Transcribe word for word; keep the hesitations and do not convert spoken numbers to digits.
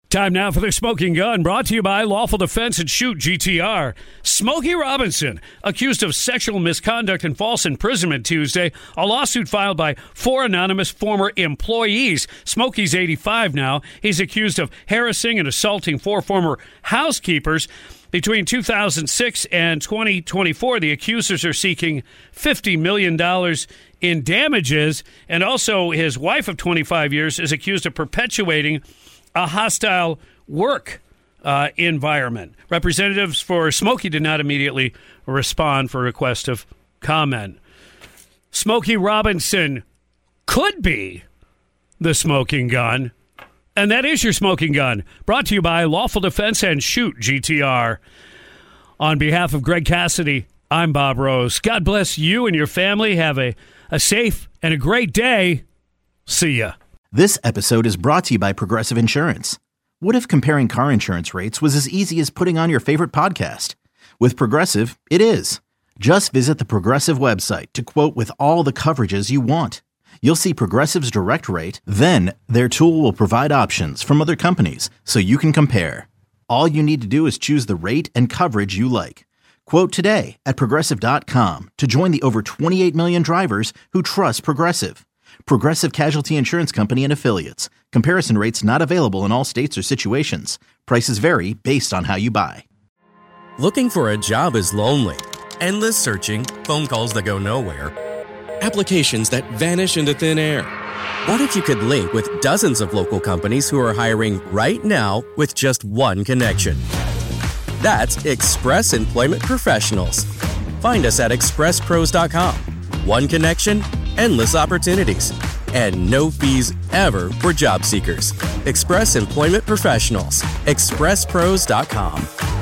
Time now for the Smoking Gun, brought to you by Lawful Defense and Shoot G T R. Smokey Robinson, accused of sexual misconduct and false imprisonment Tuesday. A lawsuit filed by four anonymous former employees. Smokey's eighty-five now. He's accused of harassing and assaulting four former housekeepers. Between two thousand six and twenty twenty-four, the accusers are seeking fifty million dollars in damages. And also his wife of twenty-five years is accused of perpetuating a hostile work uh, environment. Representatives for Smokey did not immediately respond for a request of comment. Smokey Robinson could be the smoking gun. And that is your Smoking Gun, brought to you by Lawful Defense and Shoot G T R. On behalf of Greg Cassidy, I'm Bob Rose. God bless you and your family. Have a, a safe and a great day. See ya. This episode is brought to you by Progressive Insurance. What if comparing car insurance rates was as easy as putting on your favorite podcast? With Progressive, it is. Just visit the Progressive website to quote with all the coverages you want. You'll see Progressive's direct rate, then their tool will provide options from other companies so you can compare. All you need to do is choose the rate and coverage you like. Quote today at Progressive dot com to join the over twenty-eight million drivers who trust Progressive. Progressive Casualty Insurance Company and Affiliates. Comparison rates not available in all states or situations. Prices vary based on how you buy. Looking for a job is lonely. Endless searching, phone calls that go nowhere, applications that vanish into thin air. What if you could link with dozens of local companies who are hiring right now with just one connection? That's Express Employment Professionals. Find us at express pros dot com. One connection, endless opportunities, and no fees ever for job seekers. Express Employment Professionals. express pros dot com.